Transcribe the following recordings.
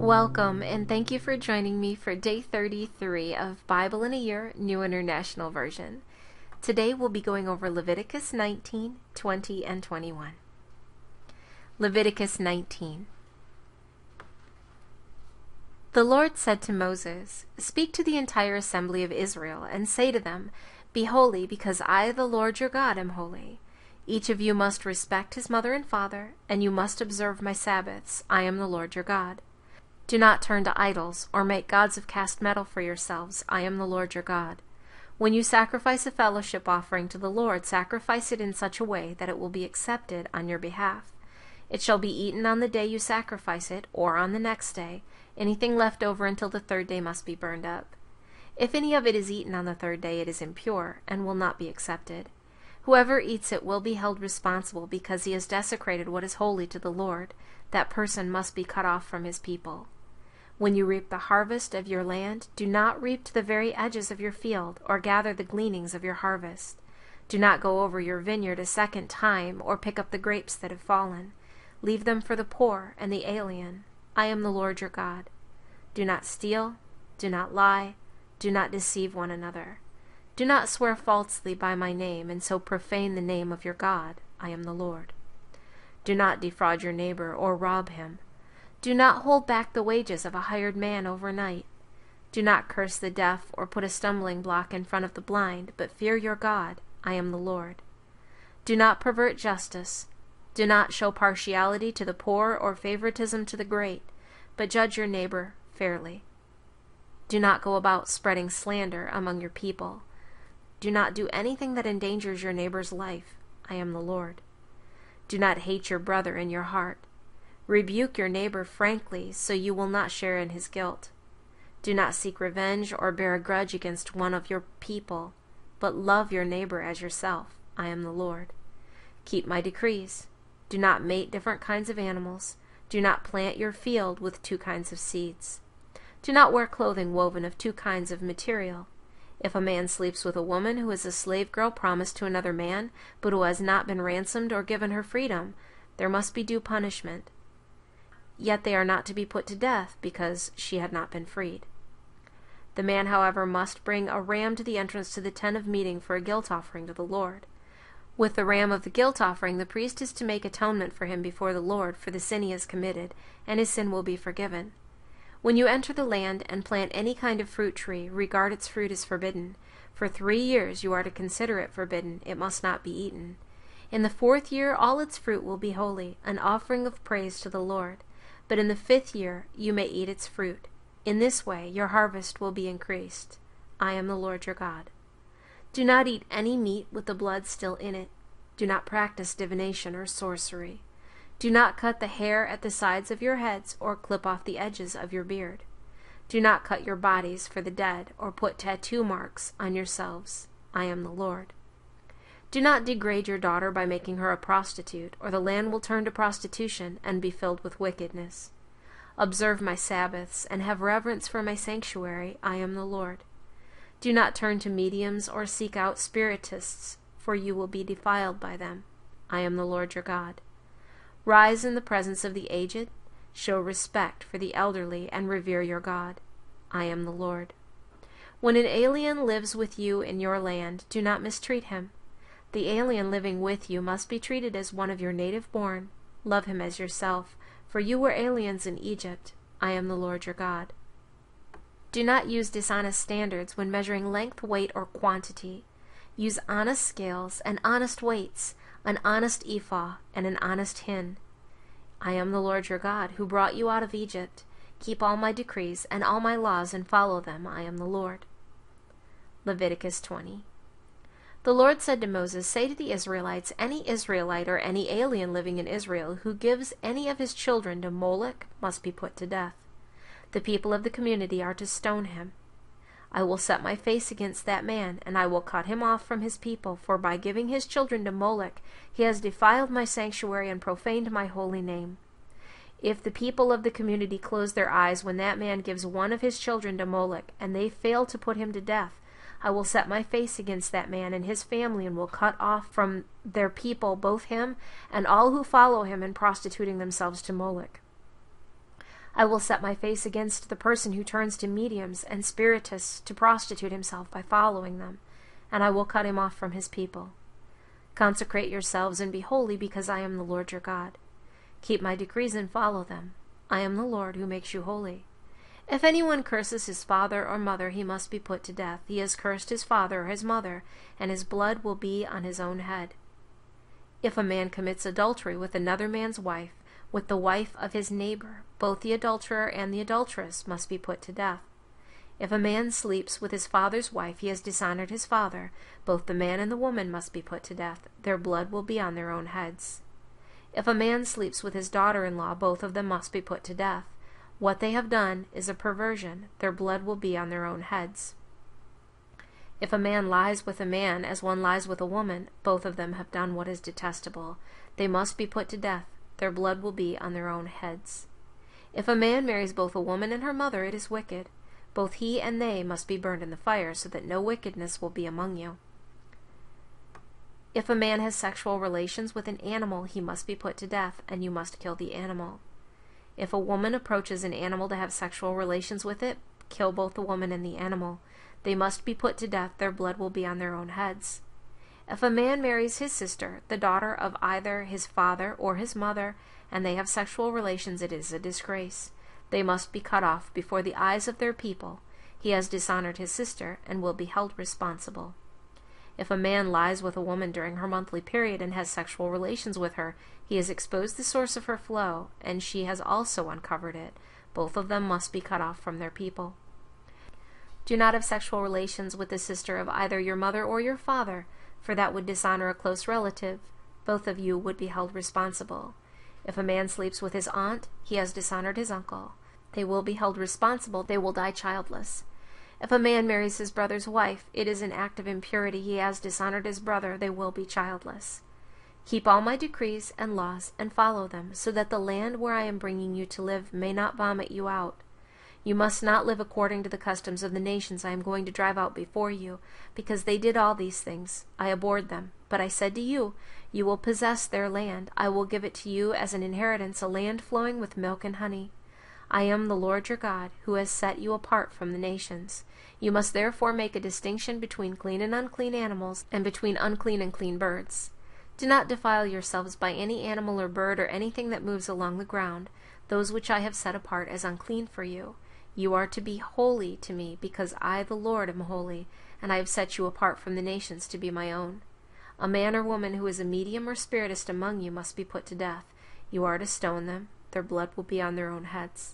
Welcome, and thank you for joining me for day 33 of Bible in a Year, New International Version. Today we'll be going over Leviticus 19, 20, and 21. Leviticus 19. The Lord said to Moses, "Speak to the entire assembly of Israel, and say to them, Be holy, because I, the Lord your God, am holy. Each of you must respect his mother and father, and you must observe my Sabbaths. I am the Lord your God. Do not turn to idols, or make gods of cast metal for yourselves. I am the Lord your God. When you sacrifice a fellowship offering to the Lord, sacrifice it in such a way that it will be accepted on your behalf. It shall be eaten on the day you sacrifice it, or on the next day. Anything left over until the third day must be burned up. If any of it is eaten on the third day, it is impure, and will not be accepted. Whoever eats it will be held responsible because he has desecrated what is holy to the Lord. That person must be cut off from his people. When you reap the harvest of your land, do not reap to the very edges of your field, or gather the gleanings of your harvest. Do not go over your vineyard a second time, or pick up the grapes that have fallen. Leave them for the poor and the alien. I am the Lord your God. Do not steal, do not lie, do not deceive one another. Do not swear falsely by my name, and so profane the name of your God. I am the Lord. Do not defraud your neighbor or rob him. Do not hold back the wages of a hired man overnight. Do not curse the deaf or put a stumbling block in front of the blind, but fear your God. I am the Lord. Do not pervert justice. Do not show partiality to the poor or favoritism to the great, but judge your neighbor fairly. Do not go about spreading slander among your people. Do not do anything that endangers your neighbor's life. I am the Lord. Do not hate your brother in your heart. Rebuke your neighbor frankly, so you will not share in his guilt. Do not seek revenge or bear a grudge against one of your people, but love your neighbor as yourself. I am the Lord. Keep my decrees. Do not mate different kinds of animals. Do not plant your field with two kinds of seeds. Do not wear clothing woven of two kinds of material. If a man sleeps with a woman who is a slave girl promised to another man, but who has not been ransomed or given her freedom, there must be due punishment. Yet they are not to be put to death, because she had not been freed. The man, however, must bring a ram to the entrance to the tent of meeting for a guilt offering to the Lord. With the ram of the guilt offering, the priest is to make atonement for him before the Lord for the sin he has committed, and his sin will be forgiven. When you enter the land and plant any kind of fruit tree, regard its fruit as forbidden. For 3 years you are to consider it forbidden. It must not be eaten. In the 4th year all its fruit will be holy, an offering of praise to the Lord. But in the 5th year you may eat its fruit. In this way your harvest will be increased. I am the Lord your God. Do not eat any meat with the blood still in it. Do not practice divination or sorcery. Do not cut the hair at the sides of your heads or clip off the edges of your beard. Do not cut your bodies for the dead or put tattoo marks on yourselves. I am the Lord. Do not degrade your daughter by making her a prostitute, or the land will turn to prostitution and be filled with wickedness. Observe my Sabbaths and have reverence for my sanctuary. I am the Lord. Do not turn to mediums or seek out spiritists, for you will be defiled by them. I am the Lord your God. Rise in the presence of the aged, show respect for the elderly, and revere your God. I am the Lord. When an alien lives with you in your land, do not mistreat him. The alien living with you must be treated as one of your native born. Love him as yourself, for you were aliens in Egypt. I am the Lord your God. Do not use dishonest standards when measuring length, weight, or quantity. Use honest scales and honest weights, an honest ephah and an honest hin. I am the Lord your God, who brought you out of Egypt. Keep all my decrees and all my laws and follow them. I am the Lord. Leviticus 20. The Lord said to Moses, "Say to the Israelites, any Israelite or any alien living in Israel who gives any of his children to Moloch must be put to death. The people of the community are to stone him. I will set my face against that man, and I will cut him off from his people, for by giving his children to Moloch he has defiled my sanctuary and profaned my holy name. If the people of the community close their eyes when that man gives one of his children to Moloch, and they fail to put him to death, I will set my face against that man and his family, and will cut off from their people both him and all who follow him in prostituting themselves to Moloch. I will set my face against the person who turns to mediums and spiritists to prostitute himself by following them, and I will cut him off from his people. Consecrate yourselves and be holy, because I am the Lord your God. Keep my decrees and follow them. I am the Lord who makes you holy. If anyone curses his father or mother, he must be put to death. He has cursed his father or his mother, and his blood will be on his own head. If a man commits adultery with another man's wife, with the wife of his neighbor, both the adulterer and the adulteress must be put to death. If a man sleeps with his father's wife, he has dishonored his father. Both the man and the woman must be put to death. Their blood will be on their own heads. If a man sleeps with his daughter-in-law, both of them must be put to death. What they have done is a perversion. Their blood will be on their own heads. If a man lies with a man as one lies with a woman, both of them have done what is detestable. They must be put to death. Their blood will be on their own heads. If a man marries both a woman and her mother, it is wicked. Both he and they must be burned in the fire, so that no wickedness will be among you. If a man has sexual relations with an animal, he must be put to death, and you must kill the animal. If a woman approaches an animal to have sexual relations with it, kill both the woman and the animal. They must be put to death. Their blood will be on their own heads. If a man marries his sister, the daughter of either his father or his mother, and they have sexual relations, it is a disgrace. They must be cut off before the eyes of their people. He has dishonored his sister and will be held responsible. If a man lies with a woman during her monthly period and has sexual relations with her, he has exposed the source of her flow, and she has also uncovered it. Both of them must be cut off from their people. Do not have sexual relations with the sister of either your mother or your father, for that would dishonor a close relative. Both of you would be held responsible. If a man sleeps with his aunt, he has dishonored his uncle. They will be held responsible. They will die childless. If a man marries his brother's wife, it is an act of impurity. He has dishonored his brother. They will be childless. Keep all my decrees and laws and follow them, so that the land where I am bringing you to live may not vomit you out. You must not live according to the customs of the nations I am going to drive out before you, because they did all these things. I abhorred them. But I said to you, you will possess their land. I will give it to you as an inheritance, a land flowing with milk and honey. I am the Lord your God, who has set you apart from the nations. You must therefore make a distinction between clean and unclean animals, and between unclean and clean birds. Do not defile yourselves by any animal or bird or anything that moves along the ground, those which I have set apart as unclean for you. You are to be holy to me, because I, the Lord, am holy, and I have set you apart from the nations to be my own. A man or woman who is a medium or spiritist among you must be put to death. You are to stone them. Their blood will be on their own heads.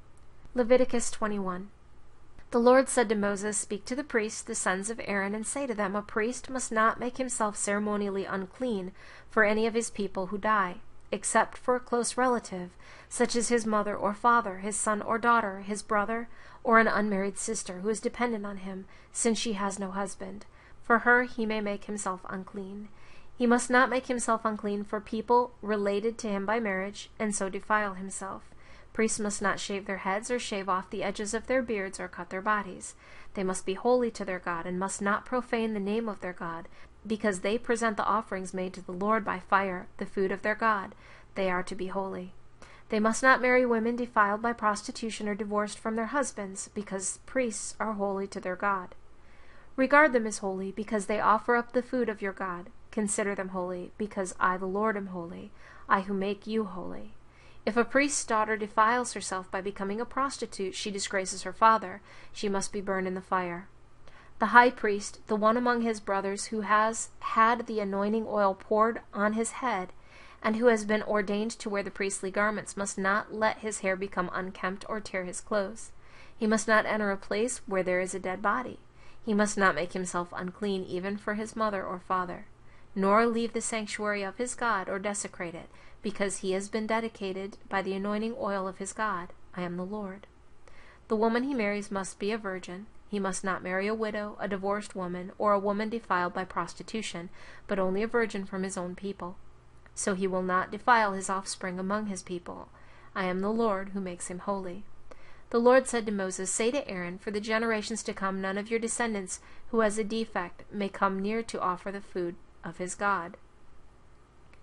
Leviticus 21. The Lord said to Moses, Speak to the priests, the sons of Aaron, and say to them, A priest must not make himself ceremonially unclean for any of his people who die, except for a close relative, such as his mother or father, his son or daughter, his brother, or an unmarried sister who is dependent on him, since she has no husband. For her he may make himself unclean. He must not make himself unclean for people related to him by marriage, and so defile himself. Priests must not shave their heads or shave off the edges of their beards or cut their bodies. They must be holy to their God, and must not profane the name of their God, because they present the offerings made to the Lord by fire, the food of their God. They are to be holy. They must not marry women defiled by prostitution or divorced from their husbands, because priests are holy to their God. Regard them as holy, because they offer up the food of your God. Consider them holy, because I, the Lord, am holy, I who make you holy. If a priest's daughter defiles herself by becoming a prostitute, she disgraces her father. She must be burned in the fire. The high priest, the one among his brothers who has had the anointing oil poured on his head, and who has been ordained to wear the priestly garments, must not let his hair become unkempt or tear his clothes. He must not enter a place where there is a dead body. He must not make himself unclean even for his mother or father, nor leave the sanctuary of his God or desecrate it, because he has been dedicated by the anointing oil of his God. I am the Lord. The woman he marries must be a virgin. He must not marry a widow, a divorced woman, or a woman defiled by prostitution, but only a virgin from his own people. So he will not defile his offspring among his people. I am the Lord who makes him holy. The Lord said to Moses, Say to Aaron, For the generations to come, none of your descendants who has a defect may come near to offer the food of his God.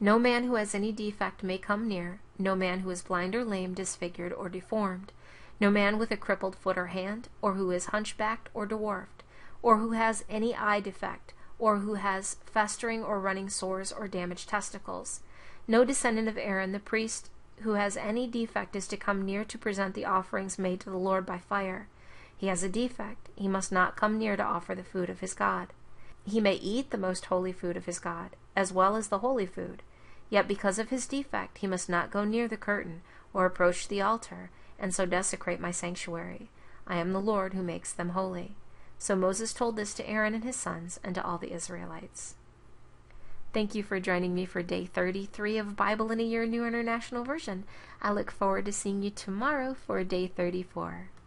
No man who has any defect may come near, no man who is blind or lame, disfigured or deformed, no man with a crippled foot or hand, or who is hunchbacked or dwarfed, or who has any eye defect, or who has festering or running sores or damaged testicles. No descendant of Aaron the priest who has any defect is to come near to present the offerings made to the Lord by fire. He has a defect. He must not come near to offer the food of his God. He may eat the most holy food of his God, as well as the holy food. Yet because of his defect he must not go near the curtain, or approach the altar, and so desecrate my sanctuary. I am the Lord who makes them holy. So Moses told this to Aaron and his sons, and to all the Israelites. Thank you for joining me for Day 33 of Bible in a Year New International Version. I look forward to seeing you tomorrow for Day 34.